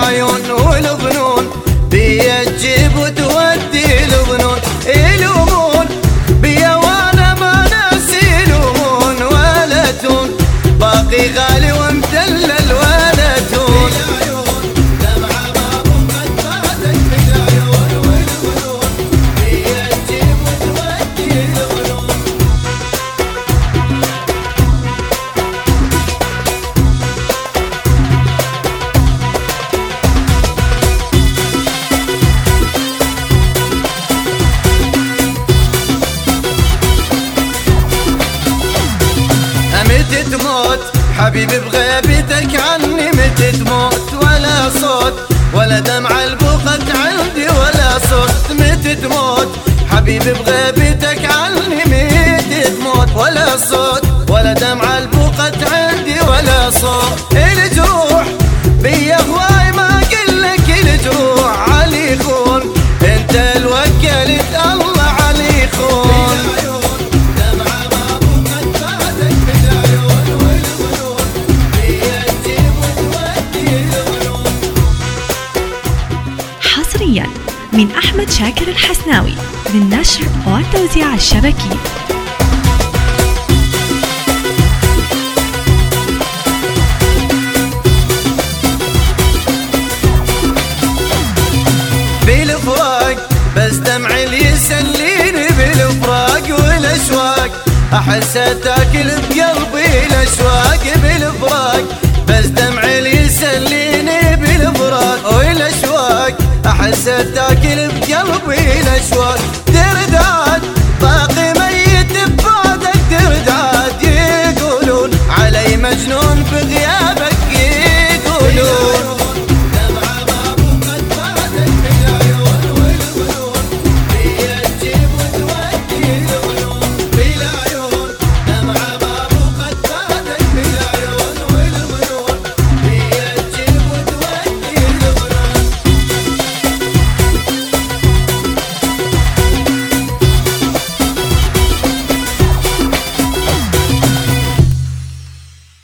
بالعيون والظنون بيا تجيب وتودي الظنون يلومون بيا وانا ما ناس يلومون ولا تون باقي غالي ومدلل ولا تون متى تموت حبيبي بغيبتك عني متى تموت ولا صوت ولا دمعة البقت عندي ولا صوت متى تموت حبيبي بغيبتك عني متى تموت ولا صوت ولا دمعة البقت عندي ولا صوت الجروح بيا هواي ما قلك الجروح علي خون انت الوكلت الله علي خون من أحمد شاكر الحسناوي للنشر والتوزيع الشبكي. بالفراق بس دمعي اللي يسليني بالفراق والأشواق أحس تاكل بقلبي الأشواق بالفراق بس دمعي اللي يسليني بالفراق والأشواق أحس تاكل بقلبي الأشواق